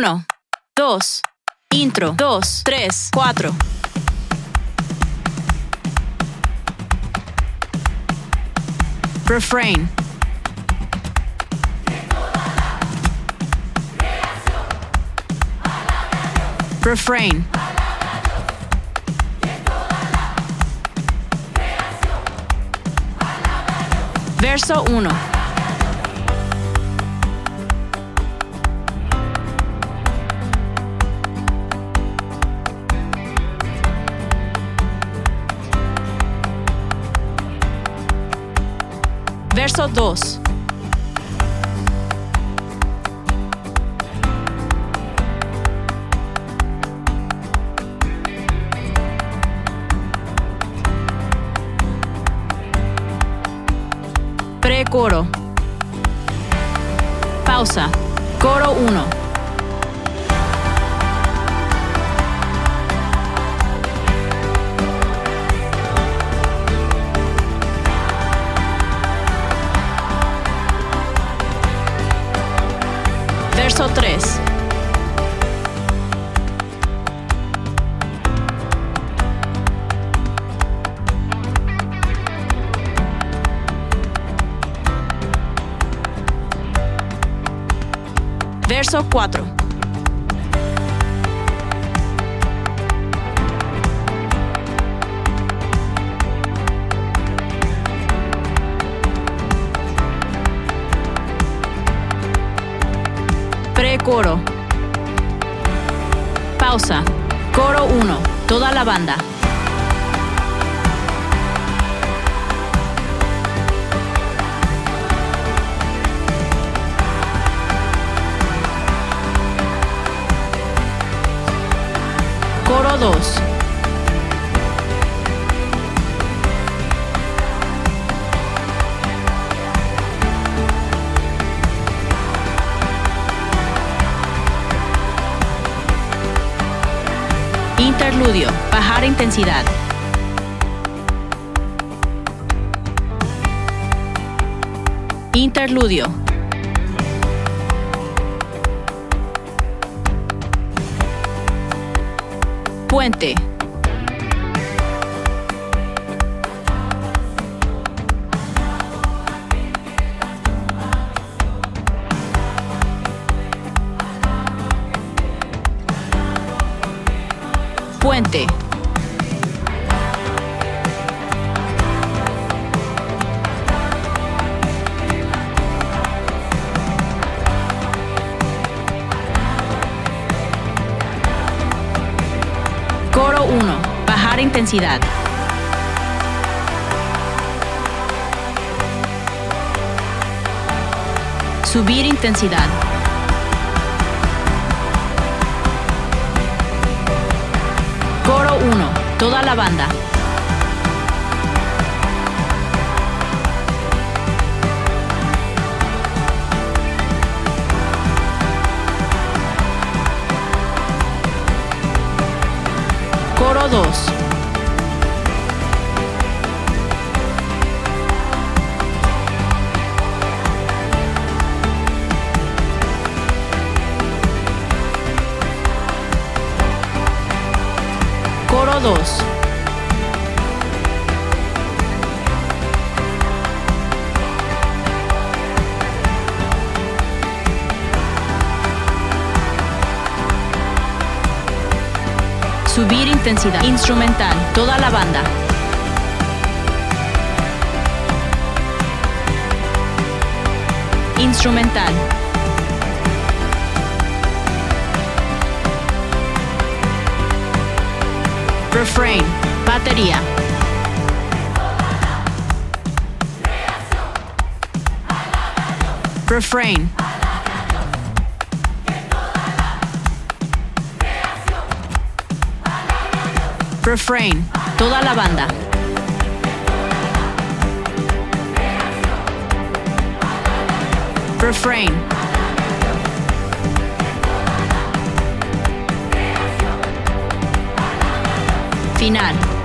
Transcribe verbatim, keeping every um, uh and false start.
Uno, dos, intro, dos, tres, cuatro. Refrain. Refrain. Verso uno. Verso dos. Pre-coro. Pausa. Coro uno. Verso tres. Verso cuatro. Pre-coro. Pausa. Coro uno. Toda la banda. Coro dos. Interludio. Bajar intensidad. Interludio. Puente. Puente. Coro uno. Bajar intensidad. Subir intensidad. Coro uno. Toda la banda. Coro dos. Coro dos. Subir intensidad. Instrumental. Toda la banda. Instrumental. Refrain. Batería. Refrain. Refrain. Toda la banda. Refrain. Final.